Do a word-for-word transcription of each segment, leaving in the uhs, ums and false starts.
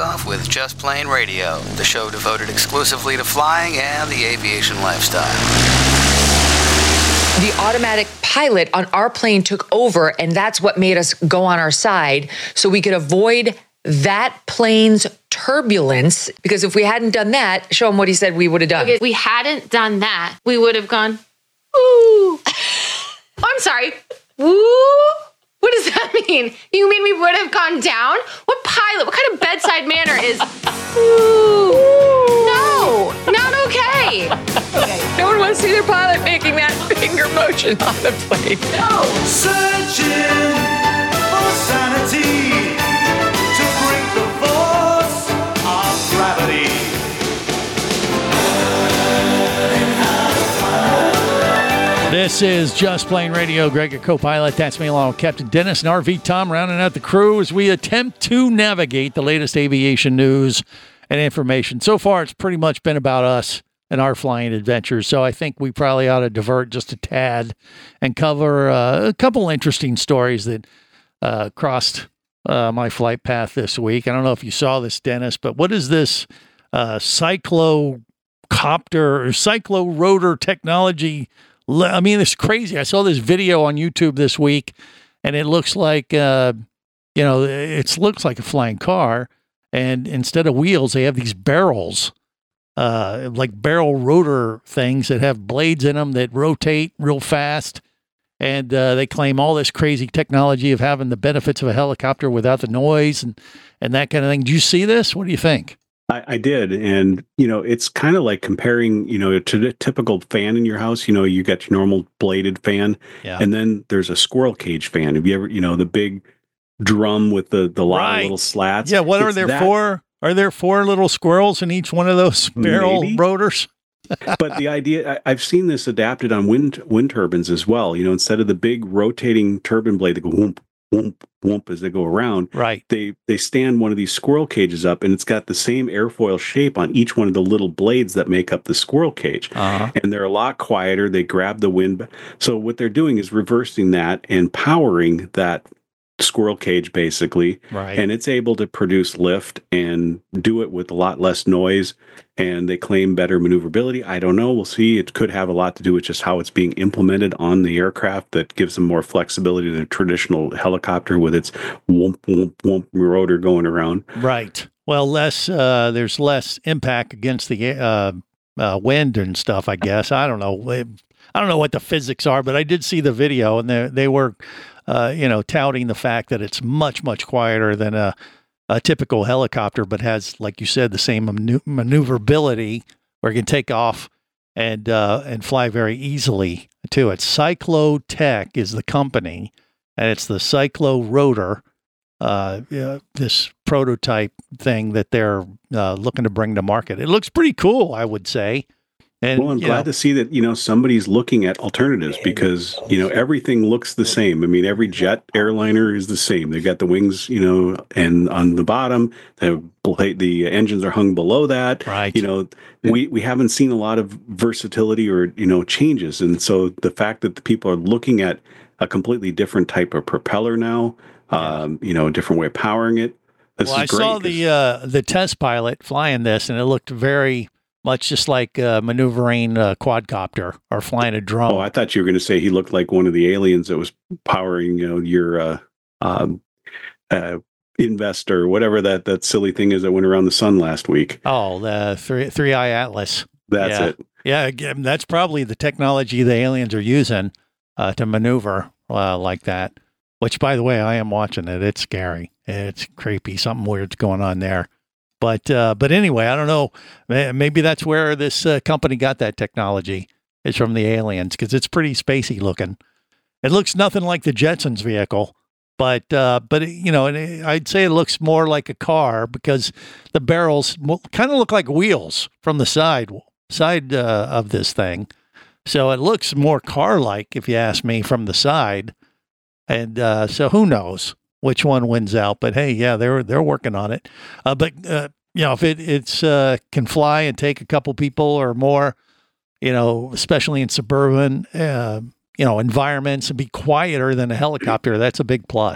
Takeoff with Just Plane Radio, the show devoted exclusively to flying and the aviation lifestyle. The automatic pilot on our plane took over, and that's what made us go on our side so we could avoid that plane's turbulence, because if we hadn't done that, show him what he said we would have done. If we hadn't done that, we would have gone, ooh. I'm sorry. Woo? What does that mean? You mean we would have gone down? What pilot? What kind of bedside manner is, ooh? No, not okay. Okay. No one wants to see their pilot making that finger motion on the plane. No. Searching for sanity to break the force of gravity. This is Just Plane Radio. Greg, your co-pilot. That's me along with Captain Dennis and R V Tom rounding out the crew as we attempt to navigate the latest aviation news and information. So far, it's pretty much been about us and our flying adventures. So I think we probably ought to divert just a tad and cover uh, a couple interesting stories that uh, crossed uh, my flight path this week. I don't know if you saw this, Dennis, but what is this uh, cyclocopter or cyclorotor technology? I mean, it's crazy. I saw this video on YouTube this week, and it looks like, uh, you know, it looks like a flying car. And instead of wheels, they have these barrels, uh, like barrel rotor things that have blades in them that rotate real fast. And uh, they claim all this crazy technology of having the benefits of a helicopter without the noise and, and that kind of thing. Do you see this? What do you think? I, I did. And, you know, it's kind of like comparing, you know, to the typical fan in your house. You know, you got your normal bladed fan, yeah. And then there's a squirrel cage fan. Have you ever, you know, the big drum with the, the lot right. of little slats? Yeah. What it's are there that, for? Are there four little squirrels in each one of those barrel maybe? rotors? But the idea, I, I've seen this adapted on wind wind turbines as well. You know, instead of the big rotating turbine blade that go whoomp, whoomp, whoomp as they go around, right? They they stand one of these squirrel cages up, and it's got the same airfoil shape on each one of the little blades that make up the squirrel cage. Uh-huh. And they're a lot quieter. They grab the wind. So what they're doing is reversing that and powering that squirrel cage, basically. Right. And it's able to produce lift and do it with a lot less noise. And they claim better maneuverability. I don't know. We'll see. It could have a lot to do with just how it's being implemented on the aircraft that gives them more flexibility than a traditional helicopter with its whoomp, whoomp, whoomp rotor going around. Right. Well, less, uh, there's less impact against the uh, uh, wind and stuff, I guess. I don't know. I don't know what the physics are, but I did see the video, and they, they were, uh, you know, touting the fact that it's much, much quieter than a, a typical helicopter, but has, like you said, the same manu- maneuverability where it can take off and uh, and fly very easily too. It's Cyclotech is the company, and it's the Cyclorotor, uh, uh, this prototype thing that they're uh, looking to bring to market. It looks pretty cool, I would say. And, well, I'm glad know, to see that, you know, somebody's looking at alternatives because, you know, everything looks the same. I mean, every jet airliner is the same. They've got the wings, you know, and on the bottom, the the engines are hung below that. Right. You know, we, we haven't seen a lot of versatility or, you know, changes. And so the fact that the people are looking at a completely different type of propeller now, yeah. um, you know, a different way of powering it. This well, is great. I saw the uh, the test pilot flying this, and it looked very much just like uh, maneuvering a quadcopter or flying a drone. Oh, I thought you were going to say he looked like one of the aliens that was powering, you know, your uh, um, uh, investor, whatever that, that silly thing is that went around the sun last week. Oh, the three three eye Atlas. That's yeah. it. Yeah, again, that's probably the technology the aliens are using uh, to maneuver uh, like that. Which, by the way, I am watching it. It's scary. It's creepy. Something weird's going on there. But uh, but anyway, I don't know. Maybe that's where this uh, company got that technology. It's from the aliens because it's pretty spacey looking. It looks nothing like the Jetsons vehicle, but uh, but you know, I'd say it looks more like a car because the barrels kind of look like wheels from the side side uh, of this thing. So it looks more car-like, if you ask me, from the side. And uh, so who knows which one wins out? But hey, yeah, they're they're working on it. Uh, but uh, you know, if it it's uh, can fly and take a couple people or more, you know, especially in suburban, uh, you know, environments and be quieter than a helicopter, that's a big plus.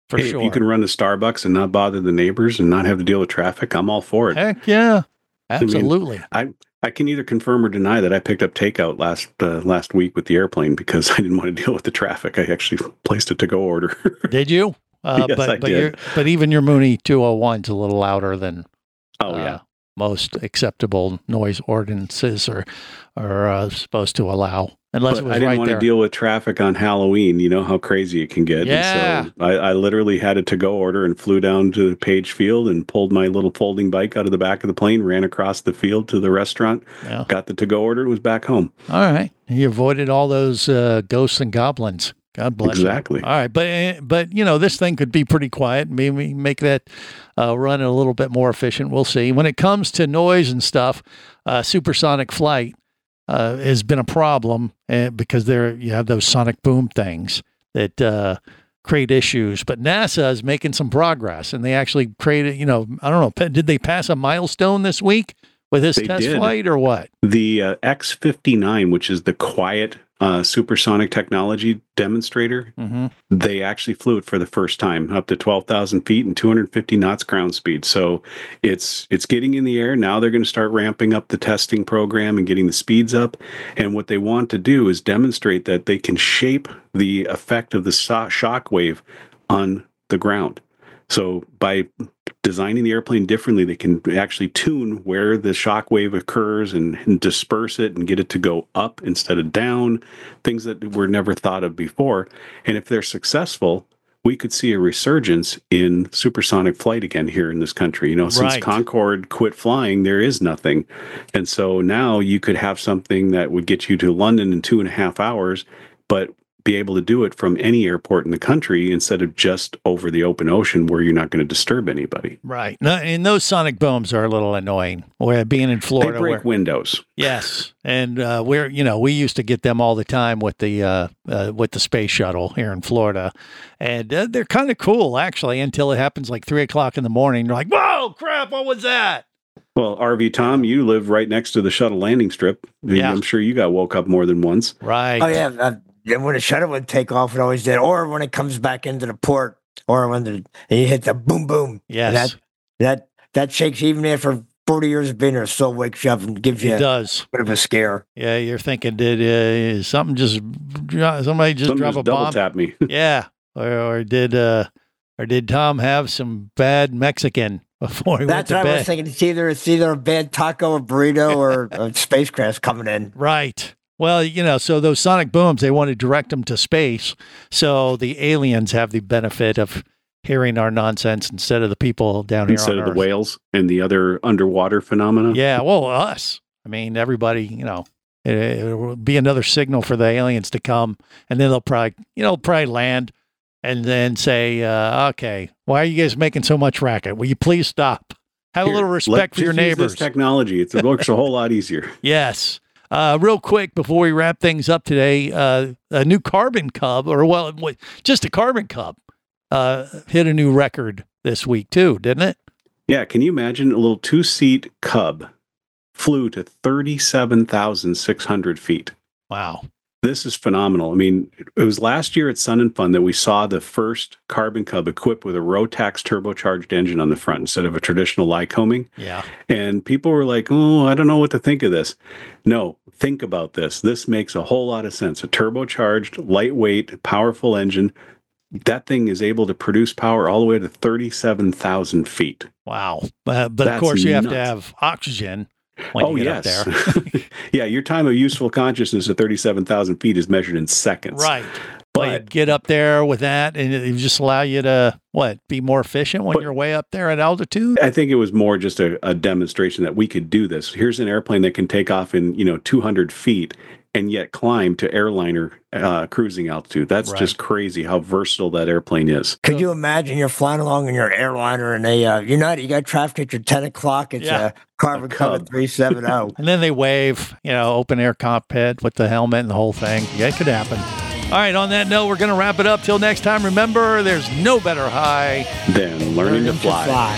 for Hey, sure. If you can run to Starbucks and not bother the neighbors and not have to deal with traffic, I'm all for it. Heck yeah, absolutely. I I can either confirm or deny that I picked up takeout last uh, last week with the airplane because I didn't want to deal with the traffic. I actually placed a to-go order. Did you? Uh, Yes, but I but did. you're, but even your Mooney two oh one's a little louder than Oh uh, yeah, most acceptable noise ordinances are are uh, supposed to allow, unless but it was I didn't right want there. to deal with traffic on Halloween. You know how crazy it can get. Yeah. And so I, I literally had a to-go order and flew down to Page Field and pulled my little folding bike out of the back of the plane, ran across the field to the restaurant, Yeah. got the to-go order, and was back home. All right, you avoided all those uh, ghosts and goblins. God bless Exactly. you. All right, but uh, but you know this thing could be pretty quiet. Maybe make that uh, run a little bit more efficient. We'll see. When it comes to noise and stuff, uh, supersonic flight uh, has been a problem uh, because there you have those sonic boom things that uh, create issues. But NASA is making some progress, and they actually created. You know, I don't know. pa- Did they pass a milestone this week with this They test did. flight or what? The uh, X fifty-nine, which is the quiet uh, supersonic technology demonstrator, Mm-hmm. they actually flew it for the first time up to twelve thousand feet and two hundred fifty knots ground speed. So it's it's getting in the air. Now they're going to start ramping up the testing program and getting the speeds up. And what they want to do is demonstrate that they can shape the effect of the so- shock wave on the ground. So by designing the airplane differently, they can actually tune where the shock wave occurs and, and disperse it and get it to go up instead of down, things that were never thought of before. And if they're successful, we could see a resurgence in supersonic flight again here in this country. You know, since Right. Concorde quit flying, there is nothing. And so now you could have something that would get you to London in two and a half hours, but be able to do it from any airport in the country instead of just over the open ocean where you're not going to disturb anybody. Right. No, and those sonic booms are a little annoying. Where being in They Florida, break where, windows. yes, and uh, we're you know we used to get them all the time with the uh, uh, with the space shuttle here in Florida, and uh, they're kind of cool actually until it happens like three o'clock in the morning. You're like, whoa, crap! What was that? Well, R V Tom, you live right next to the shuttle landing strip. Yeah. I'm sure you got woke up more than once. Right. Oh yeah, uh, yeah, when the shuttle would take off, it always did. Or when it comes back into the port, or when the, and you hit the boom boom. Yes. And that that that shakes you even after forty years of being there. Still wakes you up and gives you It a does. bit of a scare. Yeah, you're thinking, did uh, something just dro- somebody just Some drop just a double bomb? tap me. Yeah, or, or did uh, or did Tom have some bad Mexican before he That's went what to I bed? was thinking. It's either it's either a bad taco, a burrito, or a spacecraft coming in. Right. Well, you know, so those sonic booms, they want to direct them to space. So the aliens have the benefit of hearing our nonsense instead of the people down here Instead on of the Earth. whales and the other underwater phenomena. Yeah, well, us. I mean, everybody, you know, it, it will be another signal for the aliens to come. And then they'll probably, you know, probably land and then say, uh, okay, why are you guys making so much racket? Will you please stop? Have a Here, little let- respect for your just use neighbors. This technology, it's, it works a whole lot easier. Yes. Uh, real quick before we wrap things up today, uh, a new Carbon Cub, or well, wait, just a Carbon Cub, uh, hit a new record this week too, didn't it? Yeah, can you imagine a little two-seat Cub flew to thirty-seven thousand six hundred feet? Wow. This is phenomenal. I mean, it was last year at Sun and Fun that we saw the first Carbon Cub equipped with a Rotax turbocharged engine on the front instead of a traditional Lycoming. Yeah. And people were like, oh, I don't know what to think of this. No, think about this. This makes a whole lot of sense. A turbocharged, lightweight, powerful engine. That thing is able to produce power all the way to thirty-seven thousand feet. Wow. Uh, but of That's course, you have to nuts. have oxygen when Oh, you get yes. up there. Yeah, your time of useful consciousness at thirty-seven thousand feet is measured in seconds. Right. But you But get up there with that, and it just allow you to, what, be more efficient when But- you're way up there at altitude? I think it was more just a, a demonstration that we could do this. Here's an airplane that can take off in, you know, two hundred feet and yet climb to airliner uh, cruising altitude. That's Right. just crazy how versatile that airplane is. Could you imagine you're flying along in your airliner and they, uh, you're not, you got traffic at your ten o'clock. It's Yeah. a Carbon A Cub Cub. at three seventy. And then they wave, you know, open air cockpit with the helmet and the whole thing. Yeah, it could happen. All right, on that note, we're going to wrap it up. Till next time, remember, there's no better high. Then learning to fly.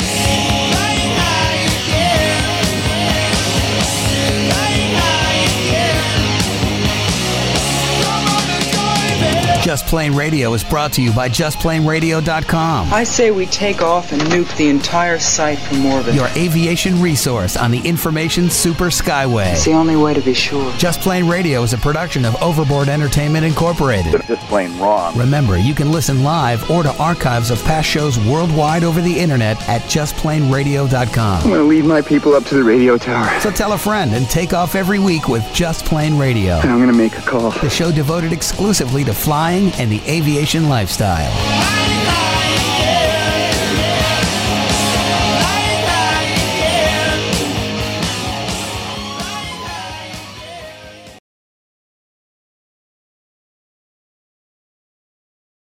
Just Plain Radio is brought to you by just plain radio dot com. I say we take off and nuke the entire site from orbit. Your aviation resource on the information super skyway. It's the only way to be sure. Just Plain Radio is a production of Overboard Entertainment Incorporated. It's just plain wrong. Remember, you can listen live or to archives of past shows worldwide over the internet at just plain radio dot com. I'm going to lead my people up to the radio tower. So tell a friend and take off every week with Just Plain Radio. And I'm going to make a call. The show devoted exclusively to flying and the aviation lifestyle.